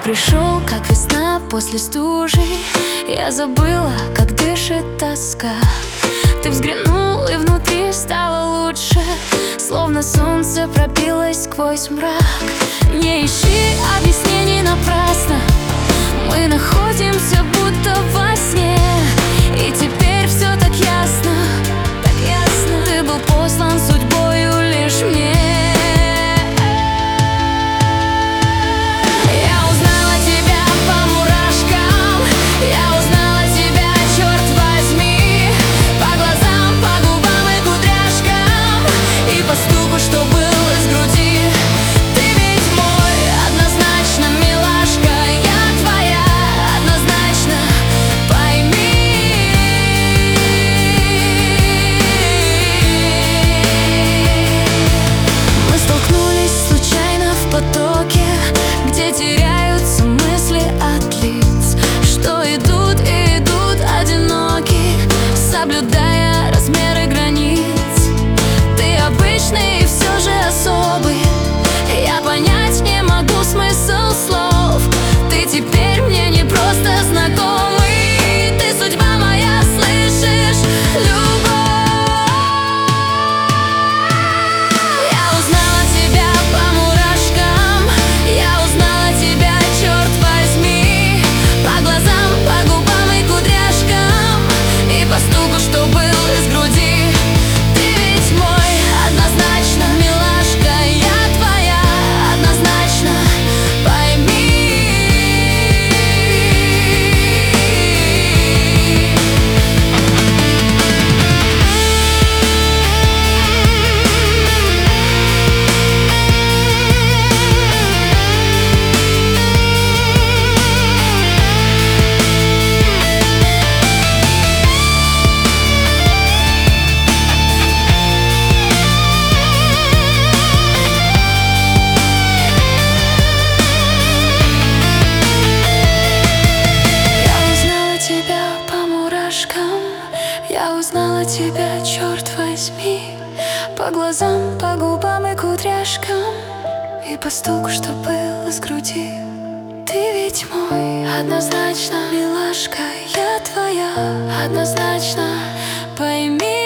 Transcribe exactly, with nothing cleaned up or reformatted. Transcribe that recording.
пришел, как весна после стужи. Я забыла, как дышит тоска. Ты взглянул, и внутри стало лучше, словно солнце пробилось сквозь мрак. Не ищи объяснений напрасно, мы находимся будто во сне. И теперь все так ясно, так ясно. Ты был послан судьбою лишь мне. Где теряются мысли от лиц, что идут и идут одиноки, соблюдая размеры границ. Ты обычный и все же особый, я понять не могу смысл слов. Ты теперь мне не просто знакомый, ты судьба моя, слышишь, любовь. Что был из груди. Ты ведь мой, однозначно, милашка, я твоя, однозначно, пойми. Я узнала тебя, черт возьми, по глазам, по губам и кудряшкам, и по стуку, что был из груди. Ты ведь мой, однозначно, милашка, я твоя, однозначно, пойми.